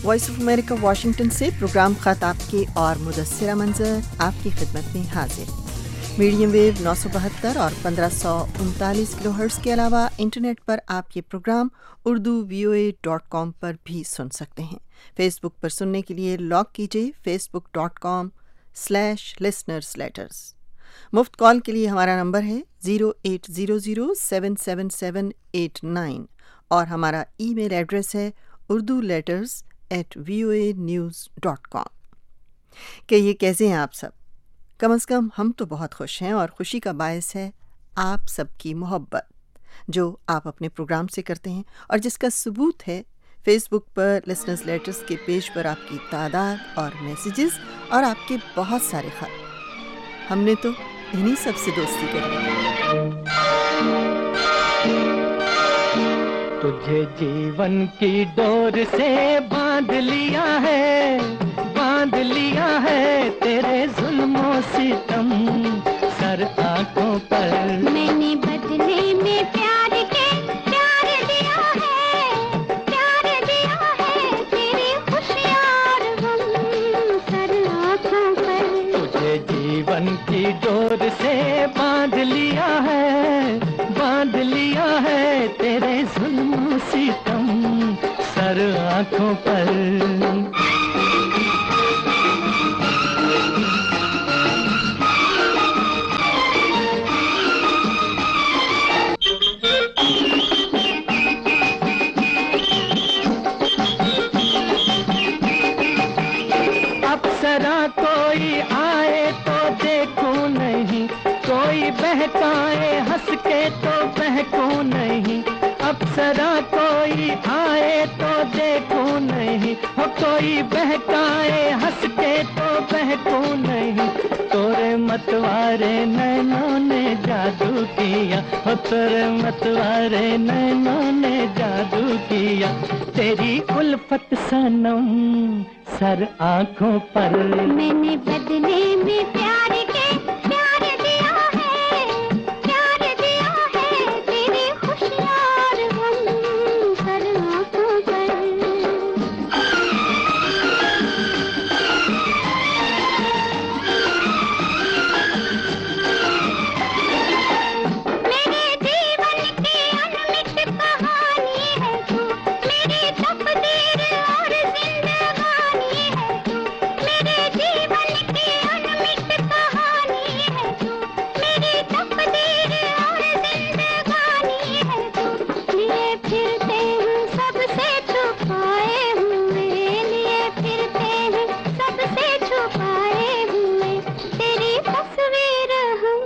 Voice of America Washington से programme ख़त आपके और मुदस्सिरा मंजर आपकी खिदमत में हाजिर। मीडियम वेव 972 और 1539 किलोहर्ट्ज़ के अलावा इंटरनेट पर आप ये प्रोग्राम urduvoa.com पर भी सुन सकते हैं। फेसबुक पर सुनने के लिए लॉग कीजिए facebook.com/listenersletters। मुफ्त कॉल के लिए हमारा नंबर है 0800-777-89 और हमारा ईमेल एड्रेस है urduletters@voanews.com। कि ये कैसे हैं आप सब? कम अज़ कम हम तो बहुत खुश हैं और खुशी का बायस है आप सबकी मोहब्बत जो आप अपने प्रोग्राम से करते हैं और जिसका सबूत है फेसबुक पर लिसनर्स लेटर्स के पेज पर आपकी तादाद और मैसेजेस और आपके बहुत सारे खत। हमने तो इन्हीं सब से दोस्ती कर ली। तुझे जीवन की डोर से बांध लिया है तेरे जुल्मों सितम सर आंखों पर। मैंने बदले में प्यार दिया है तेरी खुशियाँ और गम सर आंखों पर। तुझे जीवन की डोर से बांध लिया है तेरे जुल्मों सितम सर आंखों पर। अप्सरा कोई आए तो देखूं नहीं, कोई बहकाए हंस के तो बहकूं नहीं। अप्सरा कोई आए तो देखूं नहीं, हो कोई बहकाए हंस के तो बहकूं नहीं। तोरे मतवारे नैनों ने जादू किया, हो तोरे मतवारे नैनों ने जादू किया। तेरी उल्फत सनम सर आंखों पर। मैंने बदले में प्यार दिया है तेरी खुशियाँ और गम सर आंखों पर। मेरे जीवन की अनमित कहानी है तू, मेरी तकदीर और जिंदगानी है तू। मेरे जीवन की अनमित कहानी है तू, मेरी तकदीर और जिंदगानी है तू। लिए फिरते हैं सबसे छुपाए हुए, लिए फिरते हैं सबसे छुपाए हुए। तेरी तस्वीर हम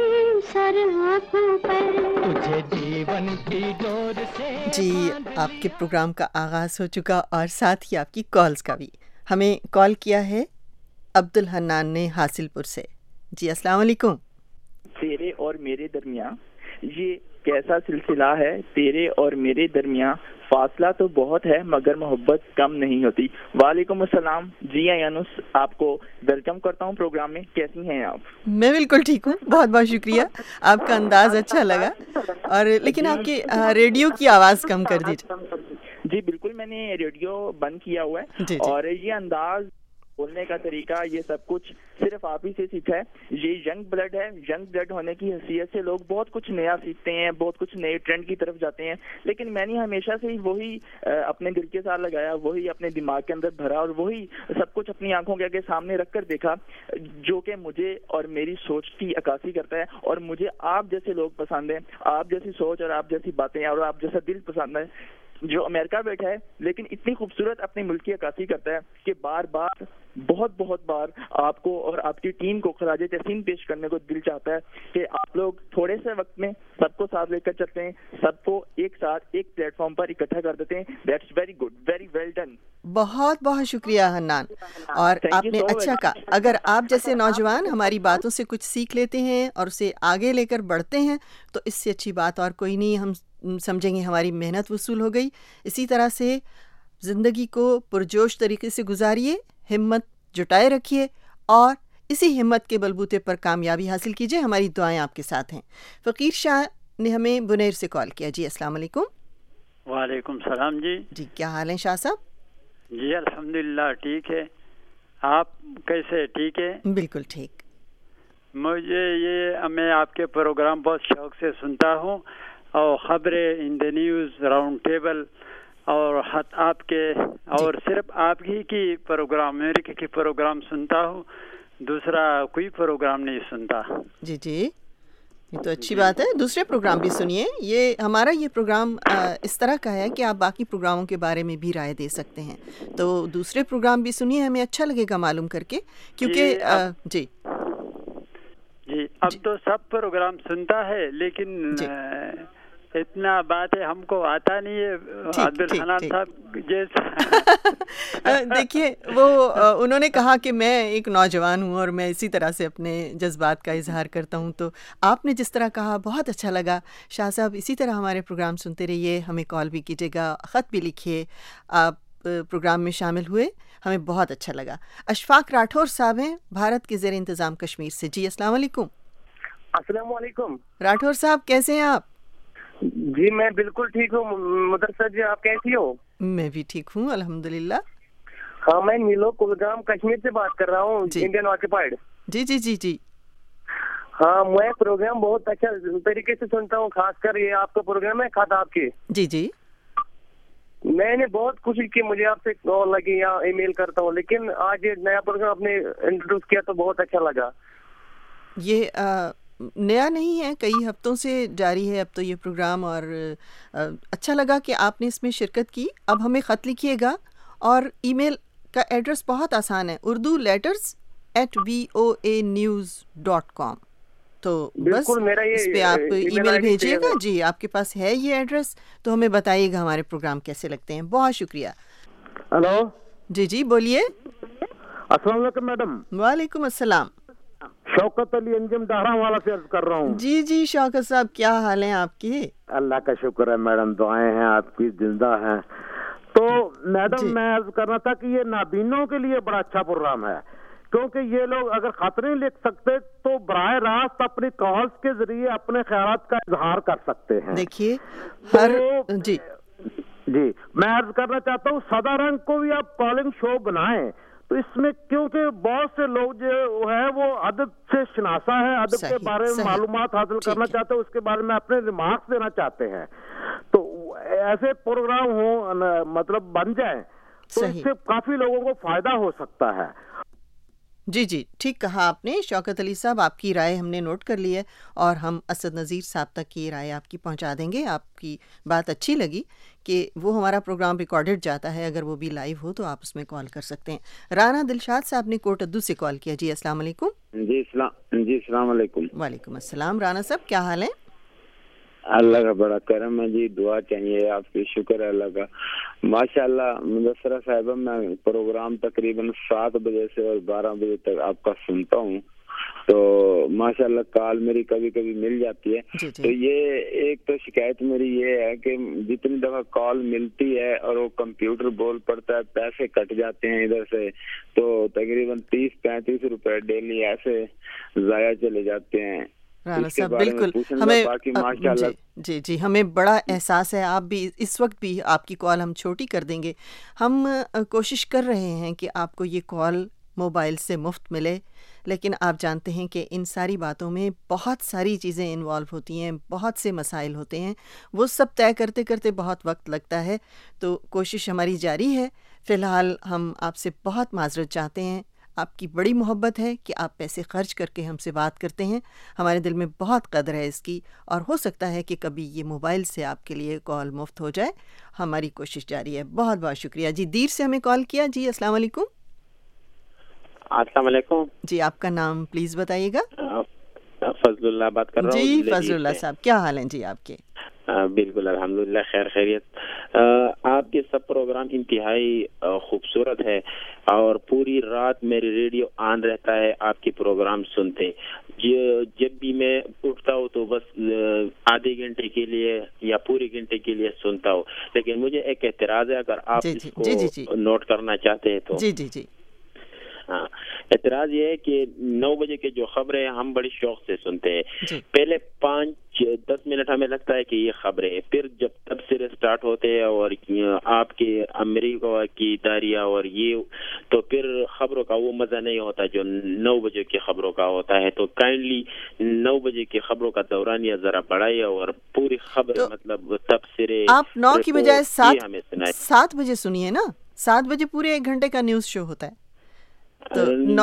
सर आंखों पर। तुझे जीवन की डोर से जी, आपके प्रोग्राम का आगाज़ हो चुका और साथ ही आपकी कॉल्स का भी। हमें कॉल किया है अब्दुल हन्नान ने हासिलपुर से। जी अस्सलाम वालेकुम। तेरे और मेरे दरमियाँ ये कैसा सिलसिला है, तेरे और मेरे दरमियाँ फासला तो बहुत है मगर मोहब्बत कम नहीं होती। वालेकुम अस्सलाम। जी यानुस, आपको वेलकम करता हूँ प्रोग्राम में। कैसी हैं आप? मैं बिल्कुल ठीक हूँ, बहुत बहुत शुक्रिया। आपका अंदाज़ अच्छा लगा और लेकिन आपके रेडियो की आवाज़ कम कर दीजिए। जी बिल्कुल, मैंने रेडियो बंद किया हुआ है जी। और ये अंदाज, बोलने का तरीका, ये सब कुछ सिर्फ आप ही से सीखा है। ये यंग ब्लड है। यंग ब्लड होने की हैसियत से लोग बहुत कुछ नया सीखते हैं, बहुत कुछ नए ट्रेंड की तरफ जाते हैं। लेकिन मैंने हमेशा से ही वही अपने दिल के साथ लगाया, वही अपने दिमाग के अंदर भरा और वही सब कुछ अपनी आंखों के आगे सामने रख कर देखा जो कि मुझे और मेरी सोच की अक्कासी करता है। और मुझे आप जैसे लोग पसंद हैं, आप जैसी सोच और आप जैसी बातें और आप जैसा दिल पसंद है जो अमेरिका बैठा है लेकिन इतनी खूबसूरत अपनी मुल्क की अक्कासी करता है कि बार बार बहुत बार आपको और आपकी टीम को खराज तहसीन पेश करने को दिल चाहता है कि आप लोग थोड़े से वक्त में सबको साथ लेकर चलते हैं, सबको एक साथ एक प्लेटफॉर्म पर इकट्ठा कर देते हैं। That's very good, very well done. बहुत बहुत शुक्रिया हन्नान, और आपने अच्छा कहा। अगर आप जैसे नौजवान हमारी बातों से कुछ सीख लेते हैं और उसे आगे लेकर बढ़ते हैं तो इससे अच्छी बात और कोई नहीं। हम समझेंगे हमारी मेहनत वसूल हो गई। इसी तरह से ज़िंदगी को पुरजोश तरीके से गुजारिए, हिम्मत जुटाए रखिए और इसी हिम्मत के बलबूते पर कामयाबी हासिल कीजिए। हमारी दुआएं आपके साथ हैं। फ़कीर शाह ने हमें बुनेर से कॉल किया। जी अस्सलाम वालेकुम। वालेकुम सलाम जी। जी क्या हाल है शाह साहब? جی الحمدللہ ٹھیک ہے. آپ کیسے؟ ٹھیک ہے بالکل ٹھیک. میں آپ کے پروگرام بہت شوق سے سنتا ہوں, اور خبریں in the news, round table, اور آپ کے اور صرف آپ ہی کی پروگرام, امریکہ کی پروگرام سنتا ہوں, دوسرا کوئی پروگرام نہیں سنتا. جی جی, یہ تو اچھی بات ہے. دوسرے پروگرام بھی سنیے. یہ پروگرام اس طرح کا ہے کہ آپ باقی پروگراموں کے بارے میں بھی رائے دے سکتے ہیں, تو دوسرے پروگرام بھی سنیے, ہمیں اچھا لگے گا معلوم کر کے, کیونکہ جی اب تو سب پروگرام سنتا ہے, لیکن اتنا بات ہے ہم کو آتا نہیں ہے. عبدالحنان صاحب جیسا دیکھیے, وہ انہوں نے کہا کہ میں ایک نوجوان ہوں اور میں اسی طرح سے اپنے جذبات کا اظہار کرتا ہوں, تو آپ نے جس طرح کہا بہت اچھا لگا. شاہ صاحب اسی طرح ہمارے پروگرام سنتے رہیے, ہمیں کال بھی کیجیے گا, خط بھی لکھیے. آپ پروگرام میں شامل ہوئے, ہمیں بہت اچھا لگا. اشفاق راٹھور صاحب ہیں بھارت کے زیر انتظام کشمیر سے. جی السلام علیکم. السلام علیکم. راٹھور صاحب کیسے ہیں آپ؟ جی میں بالکل ٹھیک ہوں. مدرسہ جی آپ کیسی ہو؟ میں بھی ٹھیک ہوں الحمدللہ. ہاں میں نیلو کلگام کشمیر سے بات کر رہا ہوں, انڈین آکوپائڈ. جی جی جی جی. ہاں میں پروگرام بہت اچھا طریقے سے سنتا ہوں, خاص کر یہ آپ کا پروگرام ہے خطاب کے. جی جی. میں نے بہت کوشش کی, مجھے آپ سے کال لگی یا ای میل کرتا ہوں, لیکن آج یہ نیا پروگرام آپ نے انٹروڈیوس کیا تو بہت اچھا لگا. یہ نیا نہیں ہے, کئی ہفتوں سے جاری ہے اب تو یہ پروگرام, اور اچھا لگا کہ آپ نے اس میں شرکت کی. اب ہمیں خط لکھیے گا, اور ای میل کا ایڈریس بہت آسان ہے, اردو لیٹرز @voanews.com. تو بس اس پہ آپ ای میل بھیجیے گا. جی آپ کے پاس ہے یہ ایڈریس, تو ہمیں بتائیے گا ہمارے پروگرام کیسے لگتے ہیں. بہت شکریہ. ہلو. جی جی بولیے. السلام علیکم میڈم. وعلیکم السلام. شوکت علی انجم ڈہرا والا سے عرض کر رہا ہوں. جی جی شوکت صاحب, کیا حال ہیں آپ کے؟ اللہ کا شکر ہے میڈم, دعائیں ہیں آپ کی, زندہ ہیں. تو میڈم میں عرض کرنا تھا کہ یہ نابینوں کے لیے بڑا اچھا پروگرام ہے, کیونکہ یہ لوگ اگر خط نہیں لکھ سکتے تو براہ راست اپنی کالز کے ذریعے اپنے خیالات کا اظہار کر سکتے ہیں. دیکھیے جی میں عرض کرنا چاہتا ہوں سدا رنگ کو بھی آپ کالنگ شو بنائیں, تو اس میں کیونکہ بہت سے لوگ جو ہے وہ ادب سے شناسا ہے, ادب کے بارے میں معلومات حاصل کرنا چاہتے ہیں, اس کے بارے میں اپنے ریمارکس دینا چاہتے ہیں, تو ایسے پروگرام ہوں مطلب بن جائیں تو اس سے کافی لوگوں کو فائدہ ہو سکتا ہے. جی جی ٹھیک کہا آپ نے شوکت علی صاحب, آپ کی رائے ہم نے نوٹ کر لی ہے, اور ہم اسد نذیر صاحب تک کی رائے آپ کی پہنچا دیں گے. آپ کی بات اچھی لگی کہ وہ ہمارا پروگرام ریکارڈڈ جاتا ہے, اگر وہ بھی لائیو ہو تو آپ اس میں کال کر سکتے ہیں. رانا دلشاد صاحب نے کوٹ ادو سے کال کیا. جی السلام علیکم. جی السلام علیکم. وعلیکم السلام. رانا صاحب کیا حال ہے؟ اللہ کا بڑا کرم ہے جی, دعا چاہیے آپ کی, شکر ہے اللہ کا. ماشاء اللہ مدثرہ صاحبہ, میں پروگرام تقریباً 7 بجے سے اور 12 بجے تک آپ کا سنتا ہوں, تو ماشاء اللہ کال میری کبھی کبھی مل جاتی ہے. تو یہ ایک تو شکایت میری یہ ہے کہ جتنی دفعہ کال ملتی ہے اور وہ کمپیوٹر بول پڑتا ہے, پیسے کٹ جاتے ہیں ادھر سے, تو تقریباً 30-35 روپے ڈیلی ایسے ضائع چلے جاتے ہیں. رانا صاحب بالکل, ہمیں جی جی ہمیں بڑا احساس ہے. آپ بھی اس وقت بھی آپ کی کال ہم چھوٹی کر دیں گے. ہم کوشش کر رہے ہیں کہ آپ کو یہ کال موبائل سے مفت ملے, لیکن آپ جانتے ہیں کہ ان ساری باتوں میں بہت ساری چیزیں انوالو ہوتی ہیں, بہت سے مسائل ہوتے ہیں, وہ سب طے کرتے کرتے بہت وقت لگتا ہے. تو کوشش ہماری جاری ہے. فی الحال ہم آپ سے بہت معذرت چاہتے ہیں. آپ کی بڑی محبت ہے کہ آپ پیسے خرچ کر کے ہم سے بات کرتے ہیں, ہمارے دل میں بہت قدر ہے اس کی, اور ہو سکتا ہے کہ کبھی یہ موبائل سے آپ کے لیے کال مفت ہو جائے. ہماری کوشش جاری ہے. بہت بہت شکریہ. جی دیر سے ہمیں کال کیا. جی السلام علیکم. السلام علیکم. جی آپ کا نام پلیز بتائیے گا. فضل اللہ بات کر رہا ہوں. جی فضل اللہ صاحب کیا حال ہیں جی آپ کے؟ بالکل الحمدللہ خیر خیریت. آپ کے سب پروگرام انتہائی خوبصورت ہے, اور پوری رات میری ریڈیو آن رہتا ہے آپ کے پروگرام سنتے. جب بھی میں اٹھتا ہوں تو بس آدھے گھنٹے کے لیے یا پورے گھنٹے کے لیے سنتا ہوں, لیکن مجھے ایک اعتراض ہے, اگر آپ اس کو نوٹ کرنا چاہتے ہیں تو. جی جی جی. ہاں, اعتراض یہ ہے کہ 9 بجے کے جو خبریں ہم بڑی شوق سے سنتے ہیں. پہلے 5-10 منٹ ہمیں لگتا ہے کہ یہ خبریں، پھر جب تبصرے سٹارٹ ہوتے ہیں اور آپ کے امریکہ کی داریاں اور یہ، تو پھر خبروں کا وہ مزہ نہیں ہوتا جو 9 بجے کی خبروں کا ہوتا ہے. تو کائنڈلی 9 بجے کی خبروں کا دورانیہ ذرا بڑھائیے اور پوری خبر مطلب تبصرے آپ 9 کی بجائے 7 بجے سنیے نا. 7 بجے پورے 1 گھنٹے کا نیوز شو ہوتا ہے. تو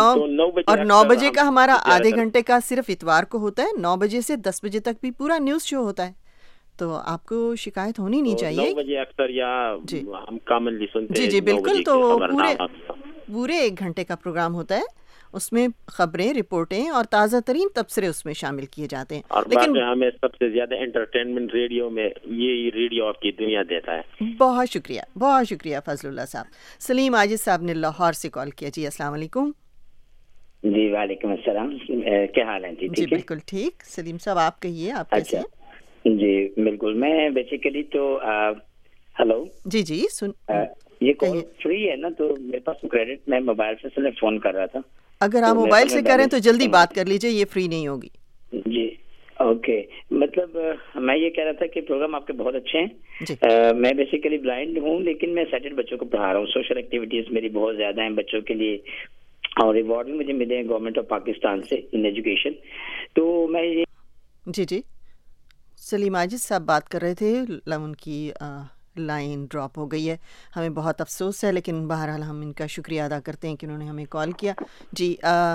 9 بجے کا ہمارا آدھے گھنٹے کا صرف اتوار کو ہوتا ہے. 9 بجے سے 10 بجے تک بھی پورا نیوز شو ہوتا ہے. تو آپ کو شکایت ہونی نہیں چاہیے. 9 بجے اکثر یا ہم کامنلی سنتے ہیں. جی بالکل. تو پورے 1 گھنٹے کا پروگرام ہوتا ہے. اس میں خبریں، رپورٹیں اور تازہ ترین تبصرے اس میں شامل کیے جاتے ہیں. لیکن ہمیں سب سے زیادہ انٹرٹینمنٹ ریڈیو میں یہ ریڈیو آپ کی دنیا دیتا ہے. بہت شکریہ، بہت شکریہ فضل اللہ صاحب. سلیم عاجز صاحب نے لاہور سے کال کیا. جی السلام علیکم. جی وعلیکم السلام. کیا حال ہے جی؟ جی بالکل ٹھیک. سلیم صاحب آپ کہیے آپ کیسے ہیں؟ جی بالکل. میں بیسیکلی تو ہلو جی سن یہ کال فری ہے نا، تو میرے پاس کریڈٹ، میں موبائل سے فون کر رہا تھا. اگر آپ موبائل سے کریں تو جلدی بات کر لیجئے، یہ فری نہیں ہوگی. جی اوکے. مطلب میں یہ کہہ رہا تھا کہ پروگرام آپ کے بہت اچھے ہیں. میں بیسیکلی بلائنڈ ہوں، لیکن میں سیٹڈ بچوں کو پڑھا رہا ہوں. سوشل ایکٹیویٹیز میری بہت زیادہ ہیں بچوں کے لیے، اور ایوارڈ بھی مجھے ملے ہیں گورنمنٹ آف پاکستان سے ان ایجوکیشن. تو میں یہ جی سلیم عاجز صاحب بات کر رہے تھے. ان کی لائن ڈراپ ہو گئی ہے، ہمیں بہت افسوس ہے، لیکن بہرحال ہم ان کا شکریہ ادا کرتے ہیں کہ انہوں نے ہمیں کال کیا. جی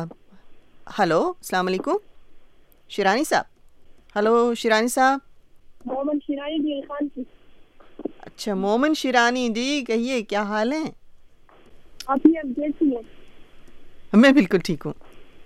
ہلو السلام علیکم شیرانی صاحب. ہلو شیرانی صاحب. مومن شیرانی دی خان کی. اچھا مومن شیرانی جی، کہیے کیا حال ہیں آپ؟ کیسی ہیں؟ میں بالکل ٹھیک ہوں.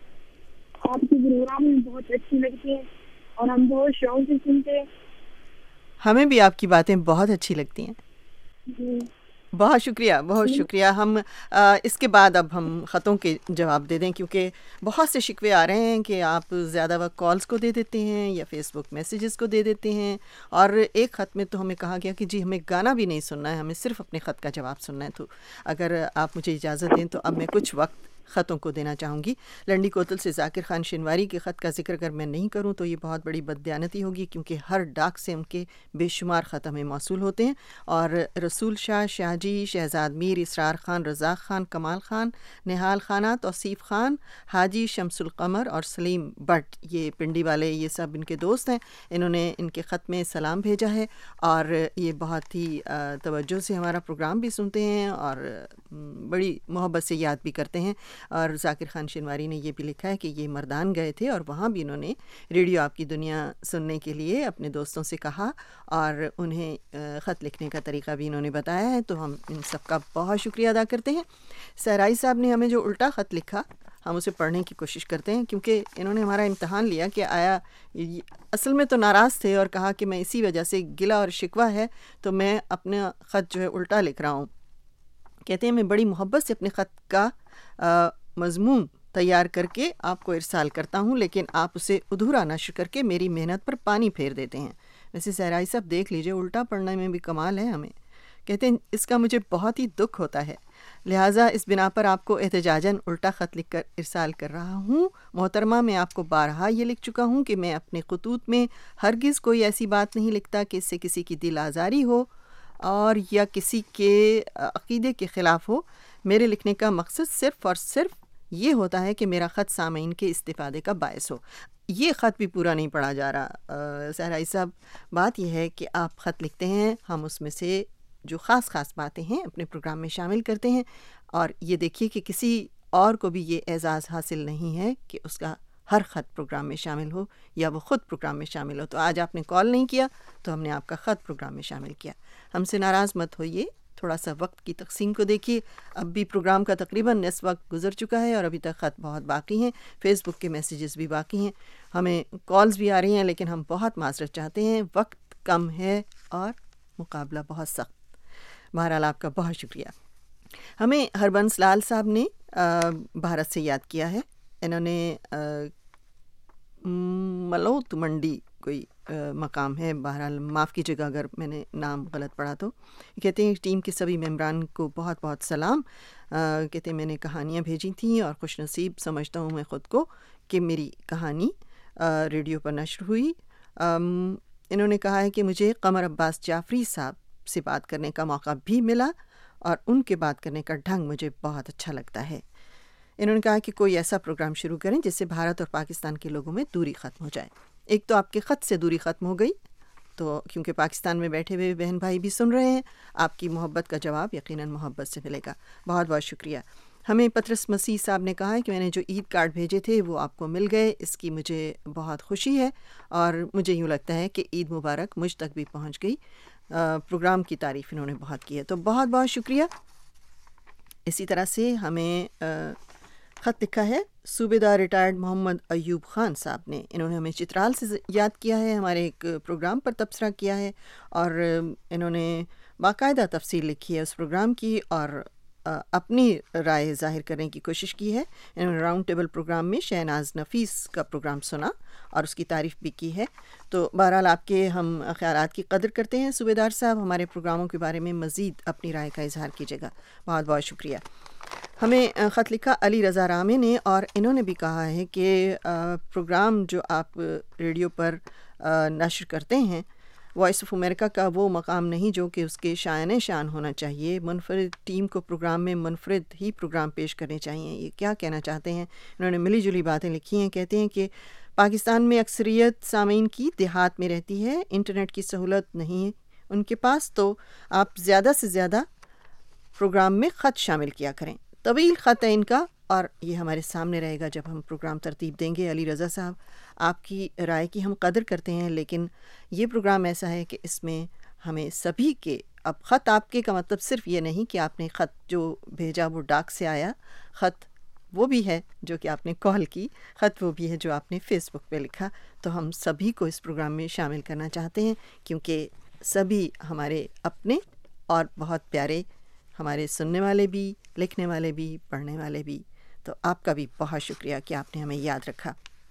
آپ کے پروگرام بہت اچھی لگتی ہیں اور ہم بہت شوق سے سنتے ہیں. ہمیں بھی آپ کی باتیں بہت اچھی لگتی ہیں. بہت شکریہ، بہت شکریہ. ہم اس کے بعد اب ہم خطوں کے جواب دے دیں، کیونکہ بہت سے شکوے آ رہے ہیں کہ آپ زیادہ وقت کالز کو دے دیتے ہیں یا فیس بک میسیجز کو دے دیتے ہیں. اور ایک خط میں تو ہمیں کہا گیا کہ جی ہمیں گانا بھی نہیں سننا ہے، ہمیں صرف اپنے خط کا جواب سننا ہے. تو اگر آپ مجھے اجازت دیں تو اب میں کچھ وقت خطوں کو دینا چاہوں گی. لنڈی کوتل سے ذاکر خان شنواری کے خط کا ذکر اگر میں نہیں کروں تو یہ بہت بڑی بددیانتی ہوگی، کیونکہ ہر ڈاک سے ان کے بے شمار خط ہمیں موصول ہوتے ہیں. اور رسول شاہ، شاہ جی، شہزاد میر، اسرار خان، رزاق خان، کمال خان، نہال خانہ، توصیف خان، حاجی شمس القمر اور سلیم بٹ، یہ پنڈی والے، یہ سب ان کے دوست ہیں. انہوں نے ان کے خط میں سلام بھیجا ہے اور یہ بہت ہی توجہ سے ہمارا پروگرام بھی سنتے ہیں اور بڑی محبت سے یاد بھی کرتے ہیں. اور ذاکر خان شنواری نے یہ بھی لکھا ہے کہ یہ مردان گئے تھے اور وہاں بھی انہوں نے ریڈیو آپ کی دنیا سننے کے لیے اپنے دوستوں سے کہا اور انہیں خط لکھنے کا طریقہ بھی انہوں نے بتایا ہے. تو ہم ان سب کا بہت شکریہ ادا کرتے ہیں. سہرائی صاحب نے ہمیں جو الٹا خط لکھا ہم اسے پڑھنے کی کوشش کرتے ہیں، کیونکہ انہوں نے ہمارا امتحان لیا کہ آیا اصل میں تو ناراض تھے اور کہا کہ میں اسی وجہ سے گلا اور شکوہ ہے تو میں اپنا خط جو ہے الٹا لکھ رہا ہوں. کہتے ہیں میں بڑی محبت سے اپنے خط کا مضمون تیار کر کے آپ کو ارسال کرتا ہوں، لیکن آپ اسے ادھورا نشر کر کے میری محنت پر پانی پھیر دیتے ہیں. ویسے سہرائی صاحب دیکھ لیجئے، الٹا پڑھنے میں بھی کمال ہے ہمیں. کہتے ہیں اس کا مجھے بہت ہی دکھ ہوتا ہے، لہٰذا اس بنا پر آپ کو احتجاجاً الٹا خط لکھ کر ارسال کر رہا ہوں. محترمہ میں آپ کو بارہا یہ لکھ چکا ہوں کہ میں اپنے خطوط میں ہرگز کوئی ایسی بات نہیں لکھتا کہ اس سے کسی کی دل آزاری ہو اور یا کسی کے عقیدے کے خلاف ہو. میرے لکھنے کا مقصد صرف اور صرف یہ ہوتا ہے کہ میرا خط سامعین کے استفادے کا باعث ہو. یہ خط بھی پورا نہیں پڑھا جا رہا سہرائی صاحب. بات یہ ہے کہ آپ خط لکھتے ہیں، ہم اس میں سے جو خاص باتیں ہیں اپنے پروگرام میں شامل کرتے ہیں، اور یہ دیکھیے کہ کسی اور کو بھی یہ اعزاز حاصل نہیں ہے کہ اس کا ہر خط پروگرام میں شامل ہو یا وہ خود پروگرام میں شامل ہو. تو آج آپ نے کال نہیں کیا تو ہم نے آپ کا خط پروگرام میں شامل کیا. ہم سے ناراض مت ہوئیے، تھوڑا سا وقت کی تقسیم کو دیکھیے. اب بھی پروگرام کا تقریباً نصف وقت گزر چکا ہے اور ابھی تک خط بہت باقی ہیں، فیس بک کے میسیجز بھی باقی ہیں، ہمیں کالز بھی آ رہی ہیں، لیکن ہم بہت معذرت چاہتے ہیں، وقت کم ہے اور مقابلہ بہت سخت. بہرحال آپ کا بہت شکریہ. ہمیں ہربنس لال صاحب نے بھارت سے یاد کیا ہے. انہوں نے ملوت منڈی कोई मकाम है, बहरहाल माफ़ कीजिएगा अगर मैंने नाम गलत पढ़ा तो। कहते हैं टीम के सभी मेम्बरान को बहुत बहुत सलाम। कहते हैं मैंने कहानियाँ भेजी थी और खुश नसीब समझता हूँ मैं ख़ुद को कि मेरी कहानी रेडियो पर नश्र हुई। इन्होंने कहा है कि मुझे कमर अब्बास जाफ़री साहब से बात करने का मौका भी मिला और उनके बात करने का ढंग मुझे बहुत अच्छा लगता है। इन्होंने कहा कि कोई ऐसा प्रोग्राम शुरू करें जिससे भारत और पाकिस्तान के लोगों में दूरी ख़त्म हो जाए। एक तो आपके ख़त से दूरी ख़त्म हो गई, तो क्योंकि पाकिस्तान में बैठे हुए बहन भाई भी सुन रहे हैं, आपकी मोहब्बत का जवाब यकीनन मोहब्बत से मिलेगा। बहुत बहुत शुक्रिया। हमें पतरस मसीह साहब ने कहा है कि मैंने जो ईद कार्ड भेजे थे वो आपको मिल गए, इसकी मुझे बहुत खुशी है और मुझे यूँ लगता है कि ईद मुबारक मुझ तक भी पहुँच गई। प्रोग्राम की तारीफ़ इन्होंने बहुत की है, तो बहुत बहुत शुक्रिया। इसी तरह से हमें ख़त लिखा है सूबेदार रिटायर्ड मोहम्मद अयूब ख़ान साहब ने। इन्होंने हमें चित्राल से याद किया है, हमारे एक प्रोग्राम पर तबसरा किया है और इन्होंने बाकायदा तफसील लिखी है उस प्रोग्राम की और अपनी राय ज़ाहिर करने की कोशिश की है। इन्होंने राउंड टेबल प्रोग्राम में शहनाज नफीस का प्रोग्राम सुना और उसकी तारीफ़ भी की है। तो बहरहाल आपके हम ख़यालात की कदर करते हैं सूबेदार साहब। हमारे प्रोग्रामों के बारे में मज़ीद अपनी राय का इजहार कीजिएगा। बहुत बहुत शुक्रिया। हमें ख़त लिखा अली रज़ा रामे ने और इन्होंने भी कहा है कि प्रोग्राम जो आप रेडियो पर नश्र करते हैं, वॉइस ऑफ अमेरिका का वो मकाम नहीं जो कि उसके शान शान होना चाहिए। मुनफरिद टीम को प्रोग्राम में मुनफरिद ही प्रोग्राम पेश करने चाहिए। ये क्या कहना चाहते हैं? इन्होंने मिली जुली बातें लिखी हैं। कहते हैं कि पाकिस्तान में अक्सरियत सामीन की देहात में रहती है, इंटरनेट की सहूलत नहीं है उनके पास, तो आप ज़्यादा से ज़्यादा प्रोग्राम में ख़त शामिल किया करें। तवील ख़त है इनका और ये हमारे सामने रहेगा जब हम प्रोग्राम तरतीब देंगे। अली रज़ा साहब, आपकी राय की हम कदर करते हैं, लेकिन ये प्रोग्राम ऐसा है कि इसमें हमें सभी के, अब ख़त आपके का मतलब सिर्फ़ ये नहीं कि आपने ख़त जो भेजा वो डाक से आया, ख़त वो भी है जो कि आपने कॉल की, ख़त वो भी है जो आपने फ़ेसबुक पे लिखा। तो हम सभी को इस प्रोग्राम में शामिल करना चाहते हैं क्योंकि सभी हमारे अपने और बहुत प्यारे, हमारे सुनने वाले भी, लिखने वाले भी, पढ़ने वाले भी। तो आपका भी बहुत शुक्रिया कि आपने हमें याद रखा।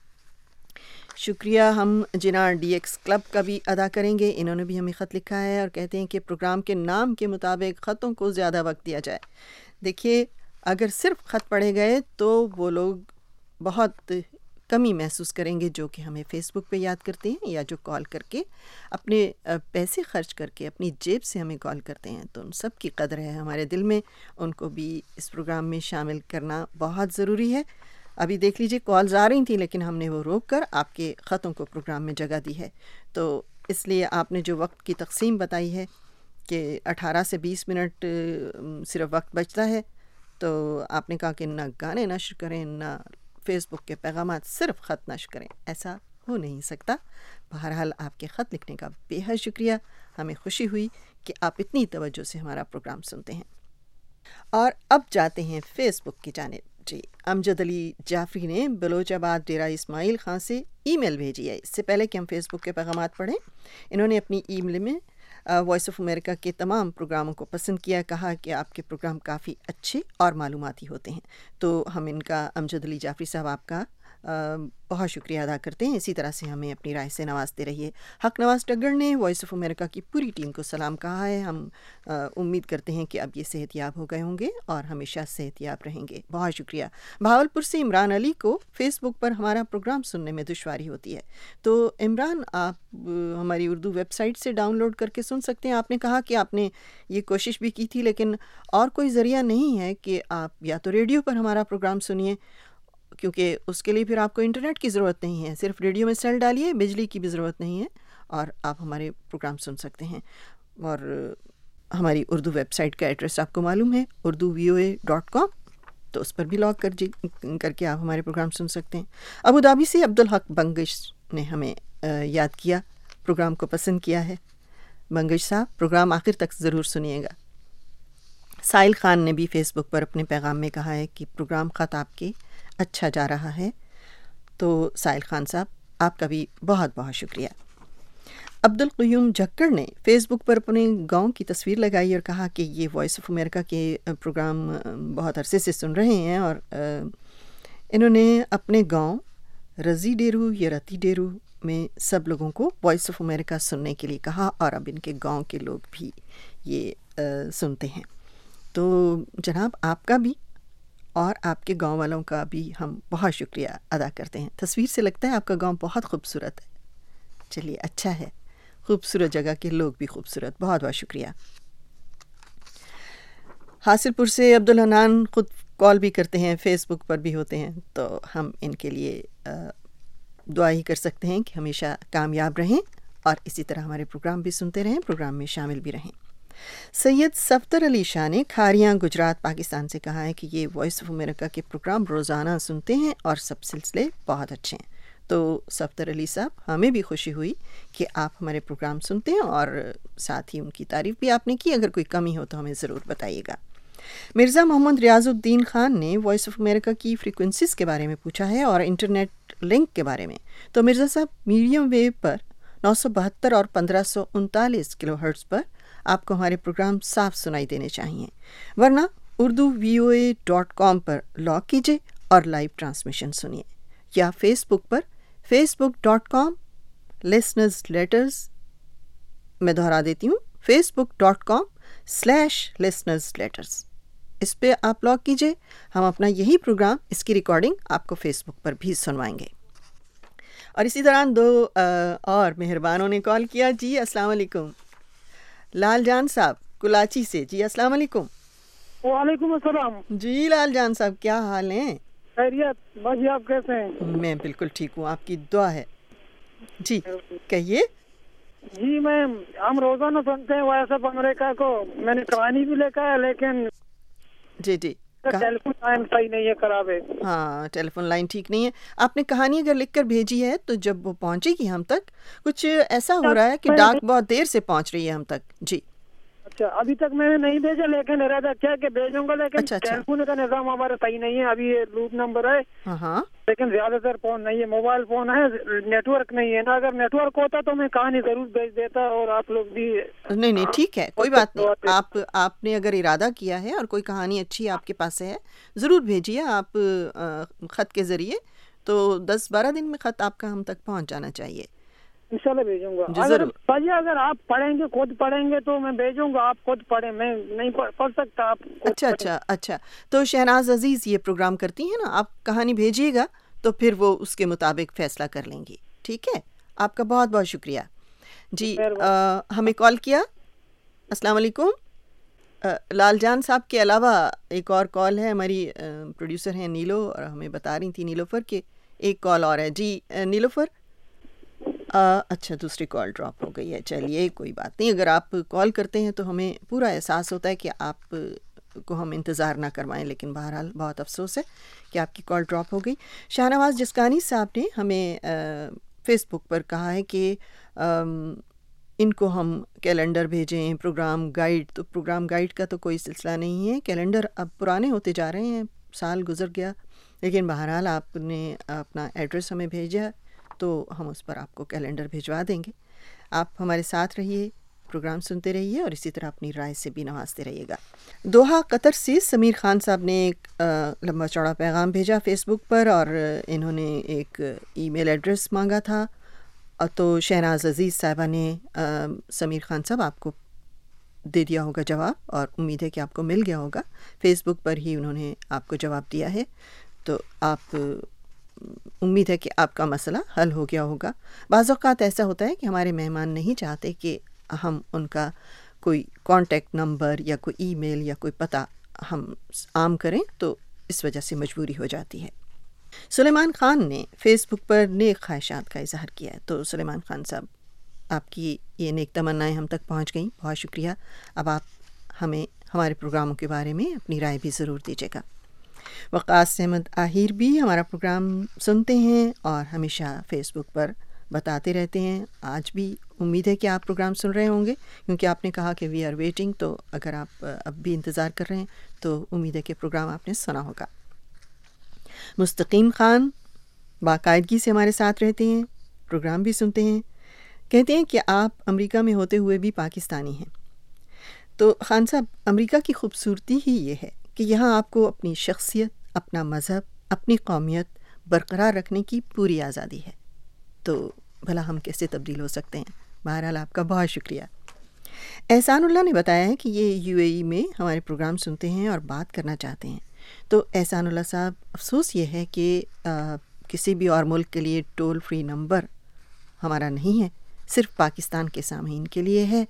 शुक्रिया हम जिना DX क्लब का भी अदा करेंगे। इन्होंने भी हमें ख़त लिखा है और कहते हैं कि प्रोग्राम के नाम के मुताबिक ख़तों को ज़्यादा वक्त दिया जाए। देखिए, अगर सिर्फ ख़त पढ़े गए तो वो लोग बहुत कमी महसूस करेंगे जो कि हमें फ़ेसबुक पे याद करते हैं या जो कॉल करके अपने पैसे खर्च करके अपनी जेब से हमें कॉल करते हैं। तो उन सब की कदर है हमारे दिल में, उनको भी इस प्रोग्राम में शामिल करना बहुत ज़रूरी है। अभी देख लीजिए कॉल्स आ रही थी लेकिन हमने वो रोक कर आपके ख़तों को प्रोग्राम में जगह दी है। तो इसलिए आपने जो वक्त की तकसीम बताई है कि 18 से 20 मिनट सिर्फ वक्त बचता है, तो आपने कहा कि ना गाने नश्र करें ना फ़ेसबुक के पैगामात, सिर्फ ख़त नश्र करें, ऐसा हो नहीं सकता। बहरहाल आपके ख़त लिखने का बेहद शुक्रिया। हमें खुशी हुई कि आप इतनी तवज्जो से हमारा प्रोग्राम सुनते हैं। और अब जाते हैं फ़ेसबुक की जानिब। जी, अमजद अली जाफ़री ने बलोचाबाद डेरा इस्माइल ख़ान से ईमेल भेजी है। इससे पहले कि हम फ़ेसबुक के पैगामात पढ़ें, इन्होंने अपनी ईमेल में वॉइस ऑफ अमेरिका के तमाम प्रोग्रामों को पसंद किया, कहा कि आपके प्रोग्राम काफ़ी अच्छे और मालूमाती होते हैं। तो हम इनका, अमजद अली जाफ़री साहब, आपका बहुत शुक्रिया अदा करते हैं। इसी तरह से हमें अपनी राय से नवाजते रहिए। हक नवाज टग्गर ने वॉइस ऑफ अमेरिका की पूरी टीम को सलाम कहा है। हम उम्मीद करते हैं कि अब ये सेहतियाब हो गए होंगे और हमेशा सेहतियाब रहेंगे। बहुत शुक्रिया। भावलपुर से इमरान अली को फ़ेसबुक पर हमारा प्रोग्राम सुनने में दुश्वारी होती है, तो इमरान आप हमारी उर्दू वेबसाइट से डाउनलोड करके सुन सकते हैं। आपने कहा कि आपने ये कोशिश भी की थी लेकिन और कोई ज़रिया नहीं है कि आप या तो रेडियो पर हमारा प्रोग्राम सुनिए, क्योंकि उसके लिए फिर आपको इंटरनेट की ज़रूरत नहीं है, सिर्फ रेडियो में सेल डालिए, बिजली की भी ज़रूरत नहीं है और आप हमारे प्रोग्राम सुन सकते हैं। और हमारी उर्दू वेबसाइट का एड्रेस आपको मालूम है, urduvoa.com, तो उस पर भी लॉग करके आप हमारे प्रोग्राम सुन सकते हैं। अबू धाबी से अब्दुल हक बंगिश ने हमें याद किया, प्रोग्राम को पसंद किया है। बंगिश साहब, प्रोग्राम आखिर तक ज़रूर सुनिएगा। साहिल ख़ान ने भी फ़ेसबुक पर अपने पैगाम में कहा है कि प्रोग्राम ख़त आपके अच्छा जा रहा है। तो साहिल ख़ान साहब, आपका भी बहुत बहुत शुक्रिया। अब्दुल क़य्यूम झक्कड़ ने फ़ेसबुक पर अपने गांव की तस्वीर लगाई और कहा कि ये वॉइस ऑफ अमेरिका के प्रोग्राम बहुत अरसे से सुन रहे हैं और इन्होंने अपने गांव रज़ी डेरू या रति डेरू में सब लोगों को वॉइस ऑफ अमेरिका सुनने के लिए कहा, और अब इनके गांव के लोग भी ये सुनते हैं। तो जनाब आपका भी और आपके गांव वालों का भी हम बहुत शुक्रिया अदा करते हैं। तस्वीर से लगता है आपका गांव बहुत खूबसूरत है। चलिए अच्छा है, खूबसूरत जगह के लोग भी खूबसूरत। बहुत बहुत शुक्रिया। हासिलपुर से अब्दुल हनान खुद कॉल भी करते हैं, फेसबुक पर भी होते हैं, तो हम इनके लिए दुआ ही कर सकते हैं कि हमेशा कामयाब रहें और इसी तरह हमारे प्रोग्राम भी सुनते रहें, प्रोग्राम में शामिल भी रहें। सैयद सफ्तर अली शाह ने खारियाँ गुजरात पाकिस्तान से कहा है कि ये वॉइस ऑफ अमेरिका के प्रोग्राम रोज़ाना सुनते हैं और सब सिलसिले बहुत अच्छे हैं। तो सफ्तर अली साहब, हमें भी खुशी हुई कि आप हमारे प्रोग्राम सुनते हैं और साथ ही उनकी तारीफ़ भी आपने की। अगर कोई कमी हो तो हमें ज़रूर बताइएगा। मिर्ज़ा मोहम्मद रियाजुद्दीन ख़ान ने वॉइस ऑफ अमेरिका की फ्रीक्वेंसीज़ के बारे में पूछा है और इंटरनेट लिंक के बारे में। तो मिर्ज़ा साहब, मीडियम वेव पर 972 और 1539 किलोहर्ट्ज़ पर आपको हमारे प्रोग्राम साफ सुनाई देने चाहिए, वरना उर्दू voa.com पर लॉग कीजिए और लाइव ट्रांसमिशन सुनिए, या फेसबुक पर facebook.com लिसनर्स लेटर्स, मैं दोहरा देती हूँ, facebook.com/listeners letters, इस पे आप लॉग कीजिए। हम अपना यही प्रोग्राम, इसकी रिकॉर्डिंग आपको फेसबुक पर भी सुनवाएंगे। और इसी दौरान दो और मेहरबानों ने कॉल किया। जी अस्सलाम वालेकुम। लाल जान साहब कुलाची से। जी अस्सलाम वालेकुम। वालेकुम अस्सलाम। जी लाल जान साहब, क्या हाल हैं? खैरियत, बाजी आप कैसे हैं? मैं बिल्कुल ठीक हूँ, आपकी दुआ है। जी कहिए। जी हम रोजाना सुनते हैं वॉइस ऑफ अमेरिका को। मैंने कहानी भी लेकर है, लेकिन जी टेलीफोन लाइन सही नहीं है, खराब है। हाँ, टेलीफोन लाइन ठीक नहीं है। आपने कहानी अगर लिखकर भेजी है तो जब वो पहुंचेगी हम तक, कुछ ऐसा हो रहा है कि डाक बहुत देर से पहुंच रही है हम तक। जी अच्छा, अभी तक मैंने नहीं भेजा, लेकिन इरादा क्या कि भेजूंगा, लेकिन टेलीफोन का निजाम हमारा सही नहीं है। अभी ये लूप नंबर है, लेकिन ज्यादातर फोन नहीं है, मोबाइल फोन है, नेटवर्क नहीं है ना। अगर नेटवर्क होता तो मैं कहानी जरूर भेज देता और आप लोग भी। नहीं ठीक है, कोई बात नहीं। आपने अगर इरादा किया है और कोई कहानी अच्छी आपके पास है, ज़रूर भेजिए आप ख़त के ज़रिए। तो 10-12 दिन में ख़त आपका हम तक पहुँच जाना चाहिए। इंशाल्लाह भेजूंगा। अगर आप पढ़ेंगे, खुद पढ़ेंगे तो मैं भेजूंगा, आप खुद पढ़े, मैं नहीं पढ़ सकता। आप अच्छा। तो शहनाज अजीज ये प्रोग्राम करती हैं ना, आप कहानी भेजिएगा तो फिर वो उसके मुताबिक फैसला कर लेंगी। ठीक है, आपका बहुत बहुत शुक्रिया। जी हमें कॉल किया। अस्सलाम वालेकुम। लाल जान साहब के अलावा एक और कॉल है, हमारी प्रोड्यूसर हैं नीलो, और हमें बता रही थी नीलोफर कि एक कॉल और है। जी नीलोफर। अच्छा, दूसरी कॉल ड्रॉप हो गई है। चलिए कोई बात नहीं, अगर आप कॉल करते हैं तो हमें पूरा एहसास होता है कि आप को हम इंतज़ार ना करवाएं, लेकिन बहरहाल बहुत अफसोस है कि आपकी कॉल ड्रॉप हो गई। शाहनवाज जिस्कानी साहब ने हमें फेसबुक पर कहा है कि इनको हम कैलेंडर भेजें, प्रोग्राम गाइड। तो प्रोग्राम गाइड का तो कोई सिलसिला नहीं है, कैलेंडर अब पुराने होते जा रहे हैं, साल गुजर गया, लेकिन बहरहाल आपने अपना एड्रेस हमें भेजा तो हम उस पर आपको कैलेंडर भिजवा देंगे। आप हमारे साथ रहिए, प्रोग्राम सुनते रहिए और इसी तरह अपनी राय से भी नवाजते रहिएगा। दोहा कतर से समीर खान साहब ने एक लंबा चौड़ा पैगाम भेजा फेसबुक पर, और इन्होंने एक ईमेल एड्रेस मांगा था। तो शहनाज अजीज़ साहिबा ने समीर खान साहब आपको दे दिया होगा जवाब, और उम्मीद है कि आपको मिल गया होगा। फेसबुक पर ही उन्होंने आपको जवाब दिया है, तो आप उम्मीद है कि आपका मसला हल हो गया होगा। बाज़ औक़ात ऐसा होता है कि हमारे मेहमान नहीं चाहते कि हम उनका कोई कॉन्टेक्ट नंबर या कोई ईमेल या कोई पता हम आम करें, तो इस वजह से मजबूरी हो जाती है। सुलेमान ख़ान ने फ़ेसबुक पर नेक ख्वाहिशात का इज़हार किया है। तो सुलेमान ख़ान साहब, आपकी ये नेक तमन्नाएँ हम तक पहुँच गई, बहुत शुक्रिया। अब आप हमें हमारे प्रोग्रामों के बारे में अपनी राय भी ज़रूर दीजिएगा। वक़ास अहमद आहिर भी हमारा प्रोग्राम सुनते हैं और हमेशा फेसबुक पर बताते रहते हैं। आज भी उम्मीद है कि आप प्रोग्राम सुन रहे होंगे, क्योंकि आपने कहा कि वी आर वेटिंग। तो अगर आप अब भी इंतज़ार कर रहे हैं तो उम्मीद है कि प्रोग्राम आपने सुना होगा। मुस्तकीम ख़ान बाकायदगी से हमारे साथ रहते हैं, प्रोग्राम भी सुनते हैं, कहते हैं कि आप अमेरिका में होते हुए भी पाकिस्तानी हैं। तो ख़ान साहब, अमेरिका की खूबसूरती ही ये है कि यहाँ आपको अपनी शख्सियत, अपना मज़हब, अपनी कौमियत बरकरार रखने की पूरी आज़ादी है। तो भला हम कैसे तब्दील हो सकते हैं? बहरहाल आपका बहुत शुक्रिया। एहसानुल्लाह ने बताया है कि ये यूएई में हमारे प्रोग्राम सुनते हैं और बात करना चाहते हैं। तो एहसानुल्लाह साहब, अफसोस ये है कि किसी भी और मुल्क के लिए टोल फ्री नंबर हमारा नहीं है, सिर्फ पाकिस्तान के सामीन के लिए है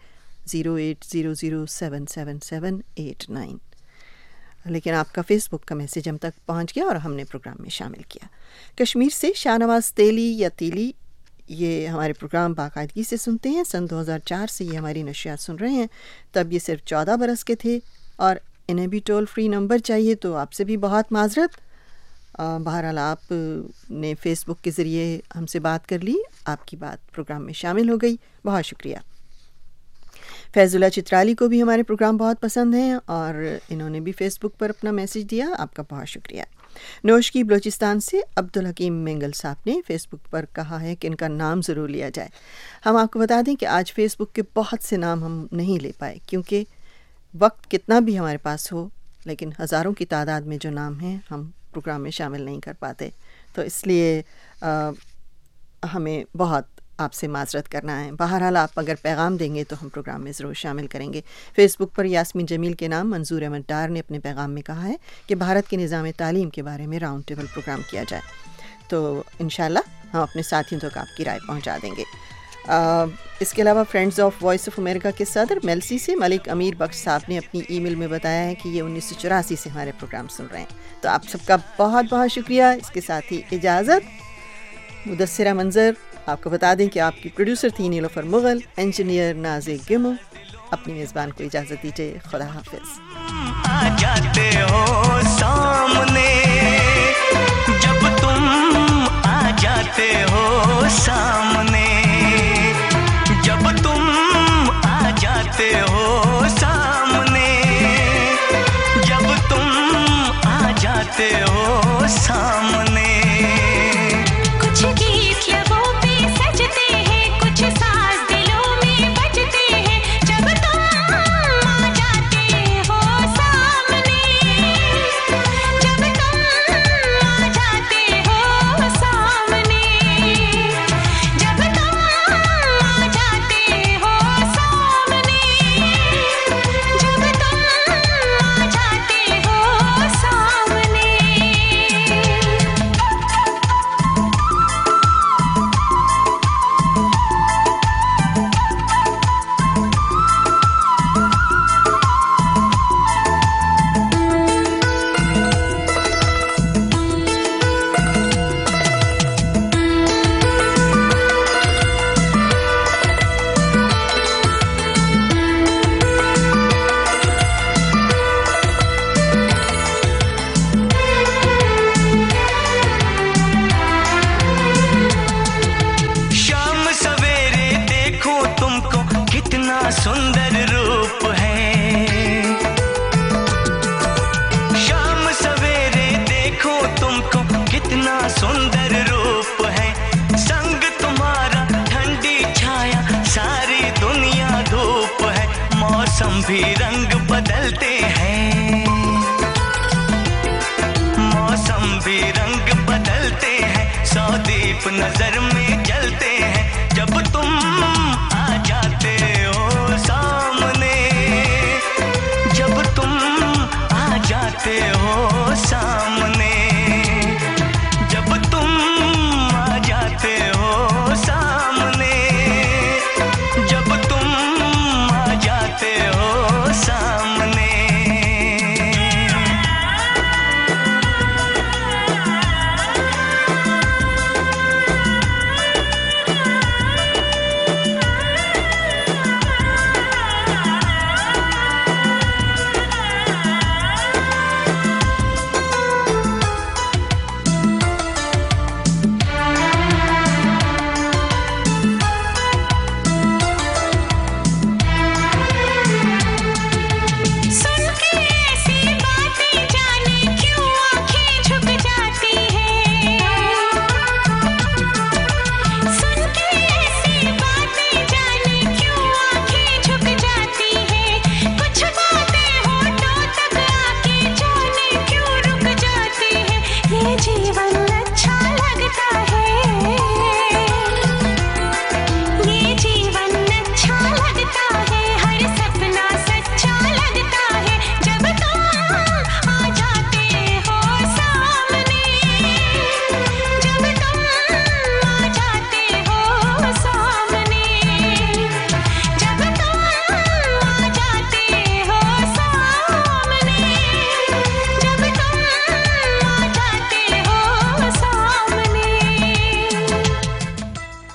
0800777789। लेकिन आपका फ़ेसबुक का मैसेज हम तक पहुंच गया और हमने प्रोग्राम में शामिल किया। कश्मीर से शाहनवाज़ तेली या तीली ये हमारे प्रोग्राम बाकायदगी से सुनते हैं। सन 2004 से ये हमारी नशियात सुन रहे हैं। तब ये सिर्फ 14 बरस के थे और इन्हें भी टोल फ्री नंबर चाहिए। तो आपसे भी बहुत माजरत। बहरहाल आप ने फ़ेसबुक के ज़रिए हमसे बात कर ली, आपकी बात प्रोग्राम में शामिल हो गई, बहुत शुक्रिया। फैज़ुल्ला चित्राली को भी हमारे प्रोग्राम बहुत पसंद हैं और इन्होंने भी फ़ेसबुक पर अपना मैसेज दिया, आपका बहुत शुक्रिया। नोश की बलूचिस्तान से अब्दुल हकीम मेंगल साहब ने फ़ेसबुक पर कहा है कि इनका नाम ज़रूर लिया जाए। हम आपको बता दें कि आज फ़ेसबुक के बहुत से नाम हम नहीं ले पाए, क्योंकि वक्त कितना भी हमारे पास हो, लेकिन हज़ारों की तादाद में जो नाम हैं हम प्रोग्राम में शामिल नहीं कर पाते। तो इसलिए हमें बहुत आपसे माजरत करना है। बहरहाल आप अगर पैगाम देंगे तो हम प्रोग्राम में ज़रूर शामिल करेंगे। फ़ेसबुक पर यास्मीन जमील के नाम मंजूर अहमद डार ने अपने पैगाम में कहा है कि भारत के निज़ाम तालीम के बारे में राउंड टेबल प्रोग्राम किया जाए। तो इंशाल्लाह हम अपने साथियों तक आपकी राय पहुंचा देंगे। इसके अलावा friends of Voice of America के सदर मेलसी से मलिक अमीर बख्श साहब ने अपनी ईमेल में बताया है कि ये 1984 से हमारे प्रोग्राम सुन रहे हैं। तो आप सबका बहुत बहुत शुक्रिया। इसके साथ ही इजाज़त। मुदस्सिरा मंजर आपको बता दें कि आपकी प्रोड्यूसर थी नीलोफर मुगल, इंजीनियर नाज़िर गिमो। अपनी मेज़बान को इजाज़त दीजिए। खुदा हाफिज़। आ जाते हो सामने, जब तुम आ जाते हो सामने, जब तुम आ जाते हो सामने, जब तुम आ जाते हो सामने। कुछ गीत लबों पे सजते हैं, कुछ साज दिलों में बजते हैं, जब तुम आ जाते हो सामने, जब तुम आ जाते हो सामने, जब तुम आ जाते हो सामने, जब तुम आ जाते हो सामने। शाम सवेरे देखो तुमको कितना सुंदर रूप है, शाम सवेरे देखो तुमको कितना सुंदर रूप है, संग तुम्हारा ठंडी छाया सारी दुनिया धूप है, मौसम भी रंग बदलते हैं, मौसम भी रंग बदलते हैं, सौ दीप नजर में जलते हैं, जब तुम आ जाते हो सामने, जब तुम आ जाते हो सामने, जब तुम आ जाते हो सामने, जब तुम आ जाते हो सामने। सुन के ऐसी बातें जाने क्यों आंखें झुक जाती हैं, सुन के ऐसी बातें जाने क्यों आंखें झुक जाती हैं, कुछ बातें होठों तक आके जाने क्यों रुक जाती हैं, ये जीवन